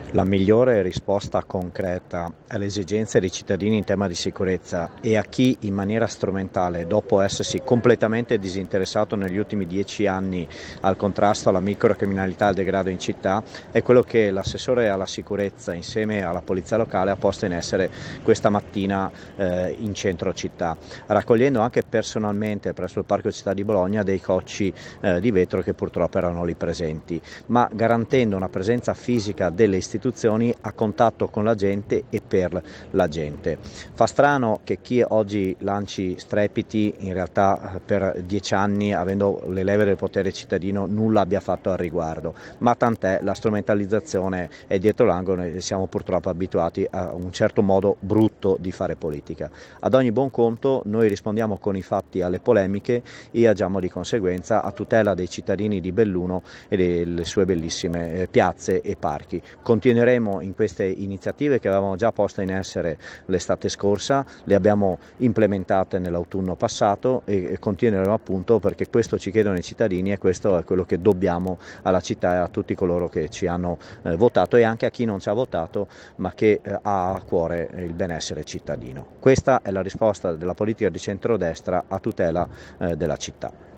La migliore risposta concreta alle esigenze dei cittadini in tema di sicurezza e a chi in maniera strumentale, dopo essersi completamente disinteressato negli ultimi 10 anni al contrasto alla microcriminalità e al degrado in città, è quello che l'assessore alla sicurezza insieme alla polizia locale ha posto in essere questa mattina in centro città, raccogliendo anche personalmente presso il Parco Città di Bologna dei cocci di vetro che purtroppo erano lì presenti, ma garantendo una presenza fisica delle istituzioni a contatto con la gente e per la gente. Fa strano che chi oggi lanci strepiti in realtà per 10 anni, avendo le leve del potere cittadino, nulla abbia fatto al riguardo, ma tant'è, la strumentalizzazione è dietro l'angolo e siamo purtroppo abituati a un certo modo brutto di fare politica. Ad ogni buon conto noi rispondiamo con i fatti alle polemiche e agiamo di conseguenza a tutela dei cittadini di Belluno e delle sue bellissime piazze e parchi. Continueremo in queste iniziative che avevamo già posto in essere l'estate scorsa, le abbiamo implementate nell'autunno passato e continueremo appunto perché questo ci chiedono i cittadini e questo è quello che dobbiamo alla città e a tutti coloro che ci hanno votato e anche a chi non ci ha votato ma che ha a cuore il benessere cittadino. Questa è la risposta della politica di centrodestra a tutela della città.